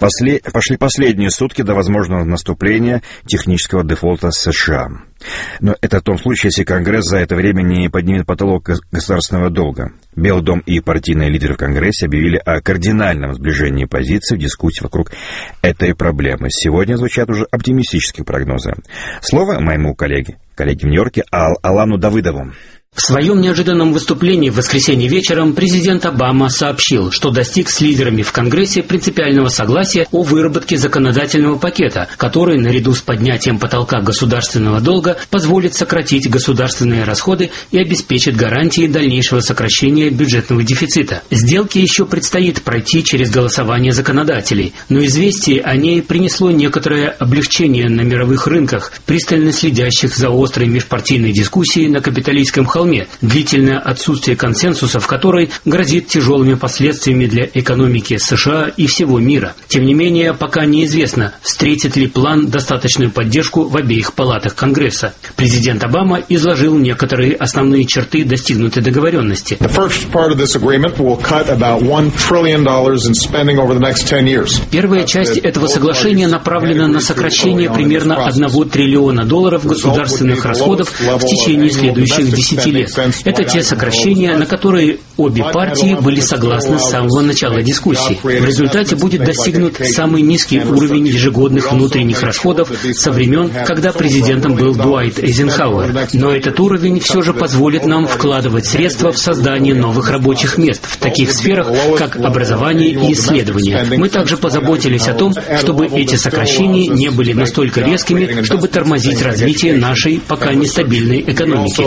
Пошли последние сутки до возможного наступления технического дефолта США. Но это в том случае, если Конгресс за это время не поднимет потолок государственного долга. Белый дом и партийные лидеры в Конгрессе объявили о кардинальном сближении позиций в дискуссии вокруг этой проблемы. Сегодня звучат уже оптимистические прогнозы. Слово моему коллеге в Нью-Йорке Алану Давыдову. В своем неожиданном выступлении в воскресенье вечером президент Обама сообщил, что достиг с лидерами в Конгрессе принципиального согласия о выработке законодательного пакета, который, наряду с поднятием потолка государственного долга, позволит сократить государственные расходы и обеспечит гарантии дальнейшего сокращения бюджетного дефицита. Сделке еще предстоит пройти через голосование законодателей, но известие о ней принесло некоторое облегчение на мировых рынках, пристально следящих за острой межпартийной дискуссией на капиталистском холме, длительное отсутствие консенсуса в которой грозит тяжелыми последствиями для экономики США и всего мира. Тем не менее, пока неизвестно, встретит ли план достаточную поддержку в обеих палатах Конгресса. Президент Обама изложил некоторые основные черты достигнутой договоренности. Первая часть этого соглашения направлена на сокращение примерно $1 триллиона государственных расходов в течение следующих 10 лет. Это те сокращения, на которые обе партии были согласны с самого начала дискуссий. В результате будет достигнут самый низкий уровень ежегодных внутренних расходов со времен, когда президентом был Дуайт Эйзенхауэр. Но этот уровень все же позволит нам вкладывать средства в создание новых рабочих мест в таких сферах, как образование и исследования. Мы также позаботились о том, чтобы эти сокращения не были настолько резкими, чтобы тормозить развитие нашей пока нестабильной экономики.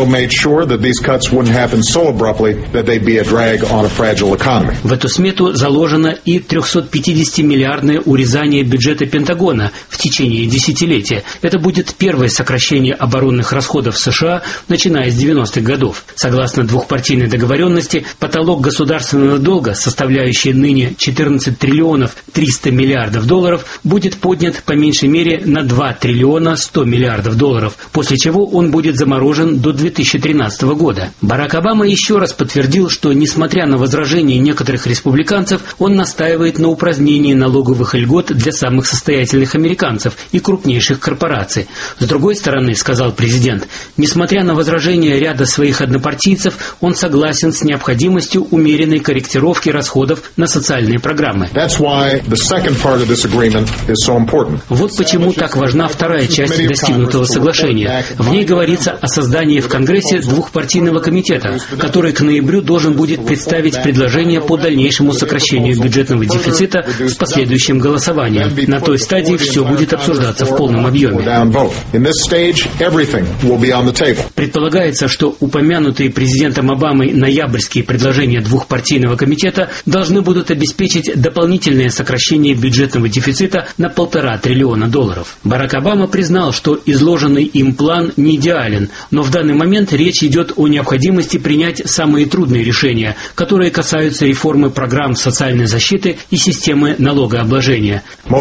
В эту смету заложено и 350-миллиардное урезание бюджета Пентагона в течение десятилетия. Это будет первое сокращение оборонных расходов США, начиная с 90-х годов. Согласно двухпартийной договоренности, потолок государственного долга, составляющий ныне 14 триллионов 300 миллиардов долларов, будет поднят по меньшей мере на 2 триллиона 100 миллиардов долларов, после чего он будет заморожен до 2013 года. Барак Обама еще раз подтвердил, что, несмотря на возражения некоторых республиканцев, он настаивает на упразднении налоговых льгот для самых состоятельных американцев и крупнейших корпораций. С другой стороны, сказал президент, несмотря на возражения ряда своих однопартийцев, он согласен с необходимостью умеренной корректировки расходов на социальные программы. Вот почему так важна вторая часть достигнутого соглашения. В ней говорится о создании в Конгрессе двухпартийного комитета, который к ноябрю должен будет представить предложение по дальнейшему сокращению бюджетного дефицита с последующим голосованием. На той стадии все будет обсуждаться в полном объеме. Предполагается, что упомянутые президентом Обамой ноябрьские предложения двухпартийного комитета должны будут обеспечить дополнительное сокращение бюджетного дефицита на $1,5 триллиона. Барак Обама признал, что изложенный им план не идеален, но в данный момент речь идет о необходимости принять самые трудные решения, которые касаются реформы программ социальной защиты и системы налогообложения.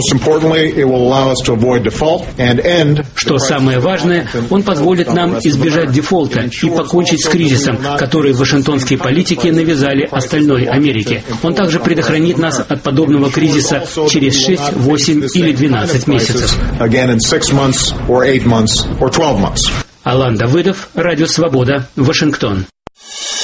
Что самое важное, он позволит нам избежать дефолта и покончить с кризисом, который вашингтонские политики навязали остальной Америке. Он также предохранит нас от подобного кризиса через 6, 8 или 12 месяцев. Алан Давыдов, Радио Свобода, Вашингтон.